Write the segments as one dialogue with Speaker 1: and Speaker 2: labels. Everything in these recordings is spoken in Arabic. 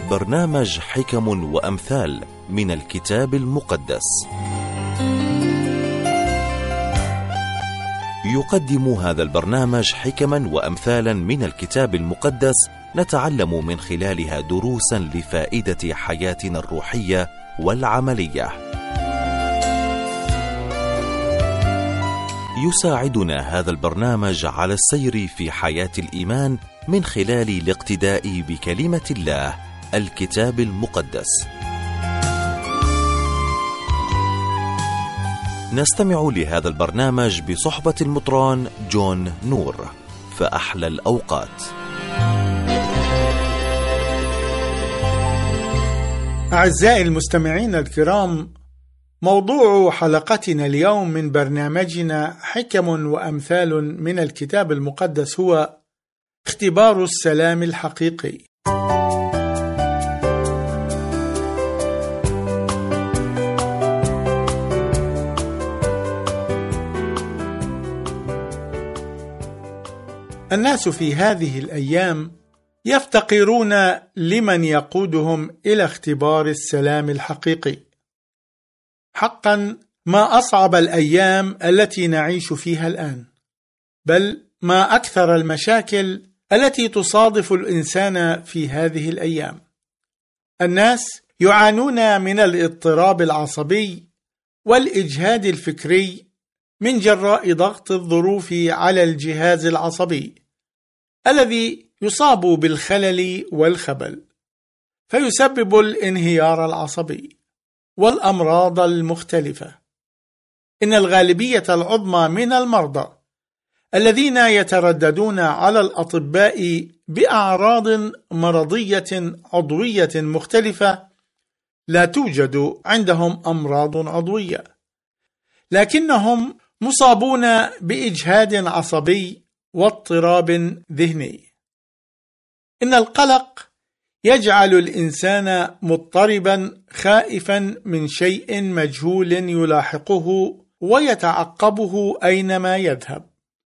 Speaker 1: برنامج حكم وأمثال من الكتاب المقدس. يقدم هذا البرنامج حكما وأمثالا من الكتاب المقدس نتعلم من خلالها دروسا لفائدة حياتنا الروحية والعملية. يساعدنا هذا البرنامج على السير في حياة الإيمان من خلال الاقتداء بكلمة الله الكتاب المقدس. نستمع لهذا البرنامج بصحبة المطران جون نور. فأحلى الأوقات.
Speaker 2: أعزائي المستمعين الكرام، موضوع حلقتنا اليوم من برنامجنا حكم وأمثال من الكتاب المقدس هو اختبار السلام الحقيقي. الناس في هذه الأيام يفتقرون لمن يقودهم إلى اختبار السلام الحقيقي. حقا ما أصعب الأيام التي نعيش فيها الآن، بل ما أكثر المشاكل التي تصادف الإنسان في هذه الأيام. الناس يعانون من الاضطراب العصبي والإجهاد الفكري من جراء ضغط الظروف على الجهاز العصبي الذي يصاب بالخلل والخبل، فيسبب الانهيار العصبي والأمراض المختلفة. إن الغالبية العظمى من المرضى الذين يترددون على الأطباء بأعراض مرضية عضوية مختلفة لا توجد عندهم أمراض عضوية، لكنهم مصابون بإجهاد عصبي واضطراب ذهني. إن القلق يجعل الإنسان مضطربا خائفا من شيء مجهول يلاحقه ويتعقبه أينما يذهب.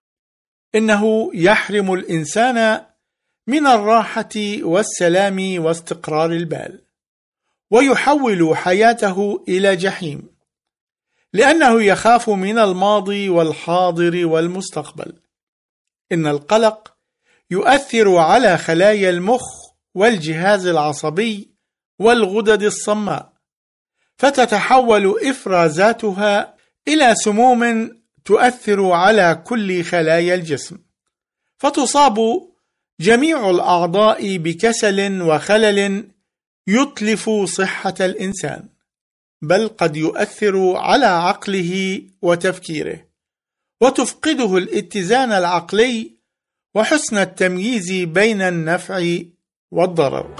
Speaker 2: إنه يحرم الإنسان من الراحة والسلام واستقرار البال، ويحول حياته إلى جحيم، لأنه يخاف من الماضي والحاضر والمستقبل. إن القلق يؤثر على خلايا المخ والجهاز العصبي والغدد الصماء، فتتحول إفرازاتها إلى سموم تؤثر على كل خلايا الجسم، فتصاب جميع الأعضاء بكسل وخلل يتلف صحة الإنسان، بل قد يؤثر على عقله وتفكيره، وتفقده الاتزان العقلي وحسن التمييز بين النفع والضرر.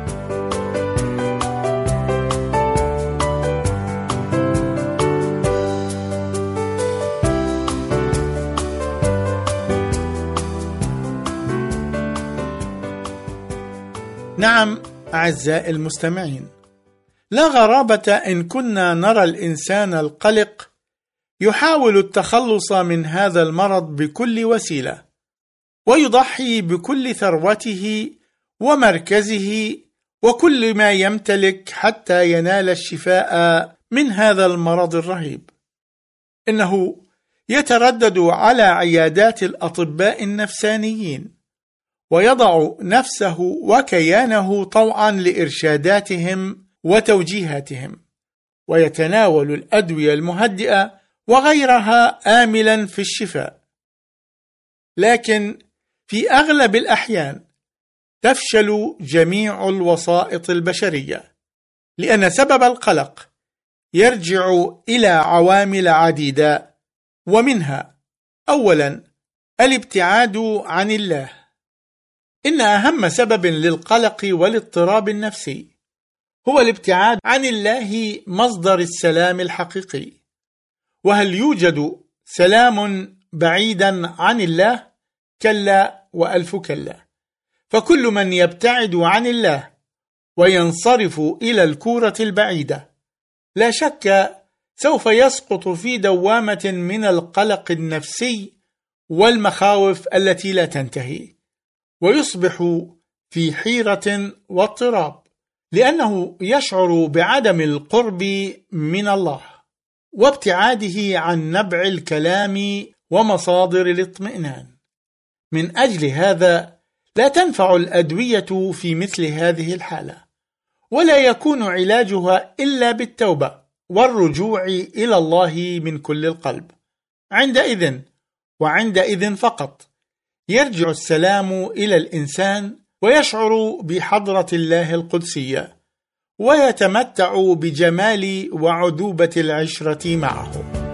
Speaker 2: نعم أعزائي المستمعين، لا غرابة إن كنا نرى الإنسان القلق يحاول التخلص من هذا المرض بكل وسيلة، ويضحي بكل ثروته ومركزه وكل ما يمتلك حتى ينال الشفاء من هذا المرض الرهيب. إنه يتردد على عيادات الأطباء النفسانيين، ويضع نفسه وكيانه طوعا لإرشاداتهم وتوجيهاتهم، ويتناول الأدوية المهدئة وغيرها آملا في الشفاء. لكن في أغلب الأحيان تفشل جميع الوسائط البشرية، لأن سبب القلق يرجع إلى عوامل عديدة، ومنها أولا الابتعاد عن الله. إن أهم سبب للقلق والاضطراب النفسي هو الابتعاد عن الله مصدر السلام الحقيقي. وهل يوجد سلام بعيدا عن الله؟ كلا وألف كلا. فكل من يبتعد عن الله وينصرف إلى الكورة البعيدة لا شك سوف يسقط في دوامة من القلق النفسي والمخاوف التي لا تنتهي، ويصبح في حيرة واضطراب لأنه يشعر بعدم القرب من الله وابتعاده عن نبع الكلام ومصادر الاطمئنان. من أجل هذا لا تنفع الأدوية في مثل هذه الحالة، ولا يكون علاجها إلا بالتوبة والرجوع إلى الله من كل القلب. وعندئذ فقط يرجع السلام إلى الإنسان ويشعر بحضرة الله القدسية ويتمتع بجمال وعذوبة العشرة معه.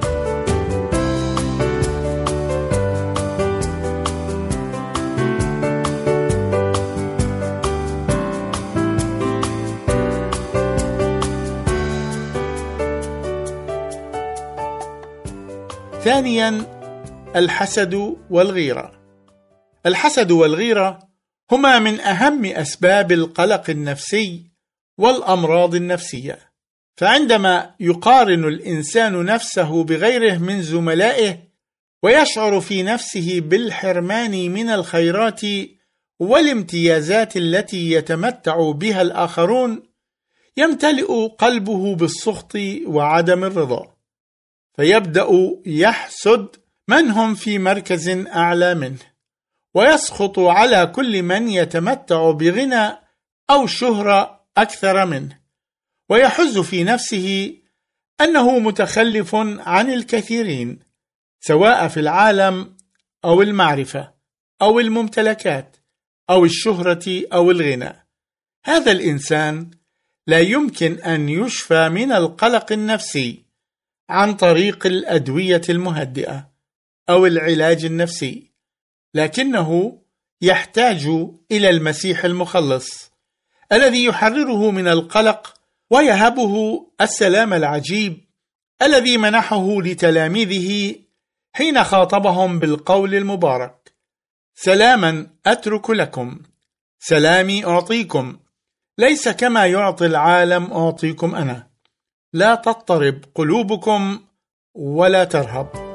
Speaker 2: ثانيا، الحسد والغيرة. الحسد والغيرة هما من أهم أسباب القلق النفسي والأمراض النفسية، فعندما يقارن الإنسان نفسه بغيره من زملائه ويشعر في نفسه بالحرمان من الخيرات والامتيازات التي يتمتع بها الآخرون، يمتلئ قلبه بالسخط وعدم الرضا، فيبدأ يحسد من هم في مركز أعلى منه، ويسخط على كل من يتمتع بغنى أو شهرة أكثر منه، ويحز في نفسه أنه متخلف عن الكثيرين، سواء في العالم أو المعرفة أو الممتلكات أو الشهرة أو الغنى. هذا الإنسان لا يمكن أن يشفى من القلق النفسي عن طريق الأدوية المهدئة أو العلاج النفسي، لكنه يحتاج إلى المسيح المخلص الذي يحرره من القلق ويهبه السلام العجيب الذي منحه لتلاميذه حين خاطبهم بالقول المبارك: سلاما أترك لكم، سلامي أعطيكم، ليس كما يعطي العالم أعطيكم أنا، لا تضطرب قلوبكم ولا ترهب.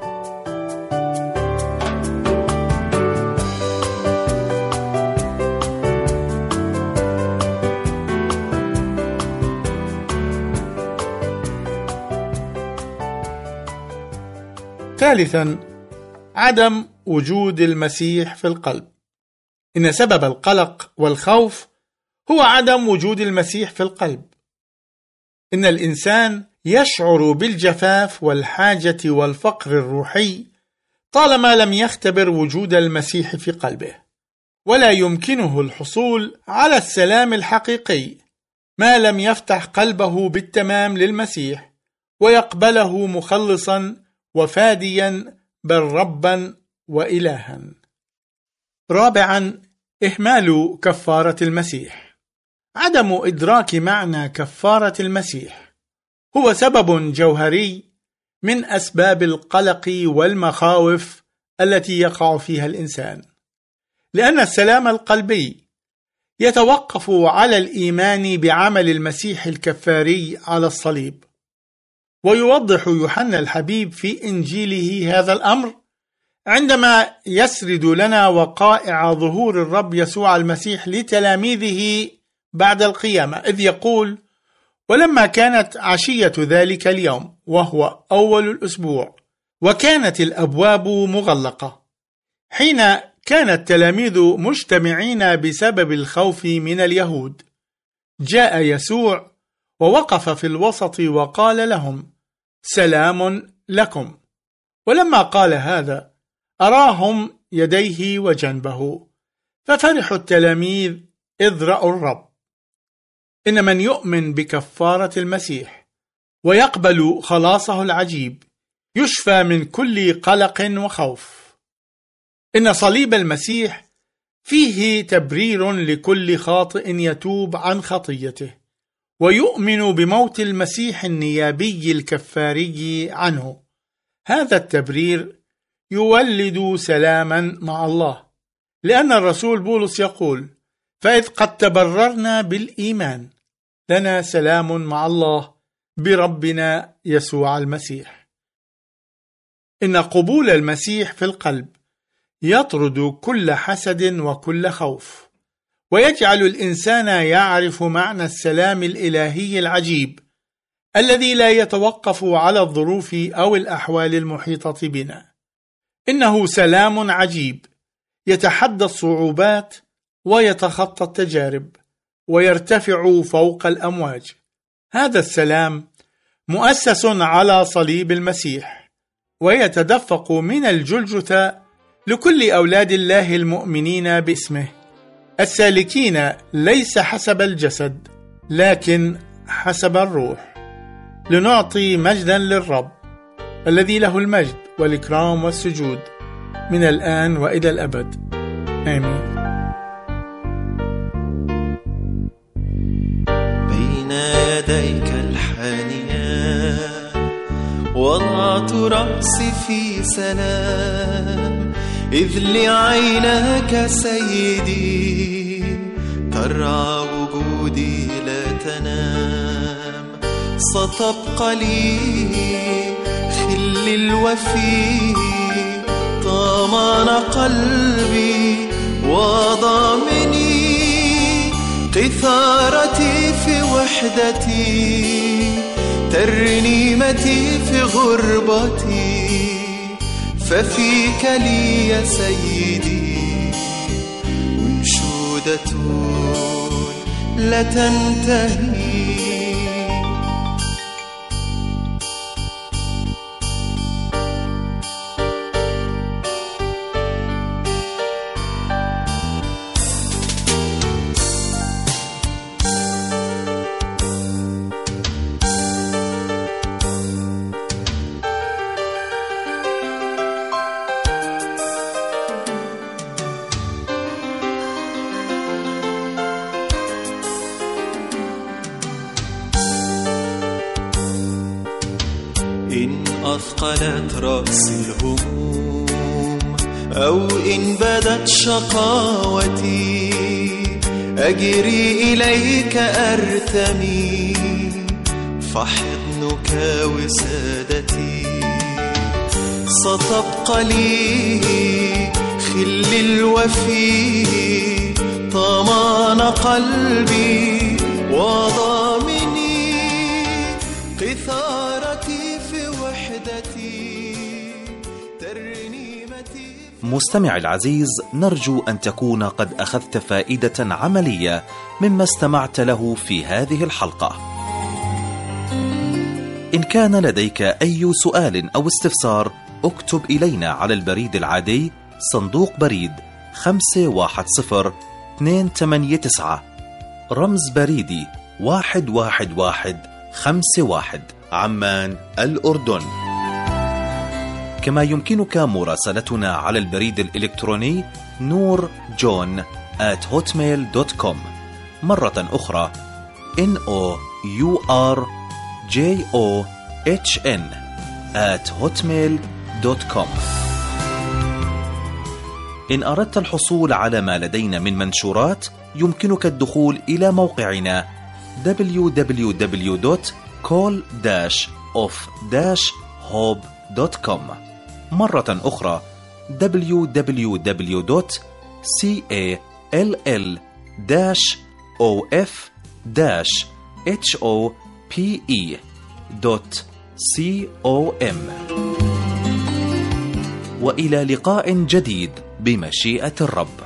Speaker 2: ثالثا، عدم وجود المسيح في القلب. إن سبب القلق والخوف هو عدم وجود المسيح في القلب. إن الإنسان يشعر بالجفاف والحاجة والفقر الروحي طالما لم يختبر وجود المسيح في قلبه، ولا يمكنه الحصول على السلام الحقيقي ما لم يفتح قلبه بالتمام للمسيح ويقبله مخلصا وفاديا بل ربا وإلها. رابعا، إهمال كفارة المسيح. عدم إدراك معنى كفارة المسيح هو سبب جوهري من أسباب القلق والمخاوف التي يقع فيها الإنسان، لأن السلام القلبي يتوقف على الإيمان بعمل المسيح الكفاري على الصليب. ويوضح يوحنا الحبيب في إنجيله هذا الأمر عندما يسرد لنا وقائع ظهور الرب يسوع المسيح لتلاميذه بعد القيامة، إذ يقول: ولما كانت عشية ذلك اليوم وهو أول الأسبوع وكانت الأبواب مغلقة، حين كان التلاميذ مجتمعين بسبب الخوف من اليهود، جاء يسوع ووقف في الوسط وقال لهم: سلام لكم. ولما قال هذا أراهم يديه وجنبه، ففرحوا التلاميذ إذ رأوا الرب. إن من يؤمن بكفارة المسيح ويقبل خلاصه العجيب يشفى من كل قلق وخوف. إن صليب المسيح فيه تبرير لكل خاطئ يتوب عن خطيته ويؤمن بموت المسيح النيابي الكفاري عنه. هذا التبرير يولد سلاما مع الله، لأن الرسول بولس يقول: فإذ قد تبررنا بالإيمان لنا سلام مع الله بربنا يسوع المسيح. إن قبول المسيح في القلب يطرد كل حسد وكل خوف، ويجعل الإنسان يعرف معنى السلام الإلهي العجيب الذي لا يتوقف على الظروف أو الأحوال المحيطة بنا. إنه سلام عجيب يتحدى الصعوبات ويتخطى التجارب ويرتفع فوق الأمواج. هذا السلام مؤسس على صليب المسيح، ويتدفق من الجلجثة لكل أولاد الله المؤمنين باسمه، السالكين ليس حسب الجسد لكن حسب الروح. لنعطي مجدا للرب الذي له المجد والإكرام والسجود من الآن وإلى الأبد، آمين.
Speaker 3: بين يديك الحانية وضعت رأسي في سلام، إذ لعينك سيدي ترعى وجودي لا تنام. ستبقى لي خل الوفي طمان قلبي وضامني، قثارتي في وحدتي ترنيمتي في غربتي، ففيك لي يا سيدي أنشودة لا تنتهي. إن أثقلت رأسي الهموم أو إن بدت شقاوتي، أجري إليك أرتمي فحضنك وسادتي. ستبقى لي خل الوفي طمان قلبي وضامني، قثارتي في وحدتي ترنيمتي.
Speaker 1: مستمع العزيز، نرجو أن تكون قد أخذت فائدة عملية مما استمعت له في هذه الحلقة. إن كان لديك أي سؤال أو استفسار اكتب إلينا على البريد العادي صندوق بريد 510289 رمز بريدي 11151 عمان الأردن. كما يمكنك مراسلتنا على البريد الإلكتروني noorjohn@hotmail.com. مرة أخرى noorjohn@hotmail.com. إن أردت الحصول على ما لدينا من منشورات يمكنك الدخول إلى موقعنا www.call-of-hope.com. مرة أخرى www.call-of-hope.com. وإلى لقاء جديد بمشيئة الرب.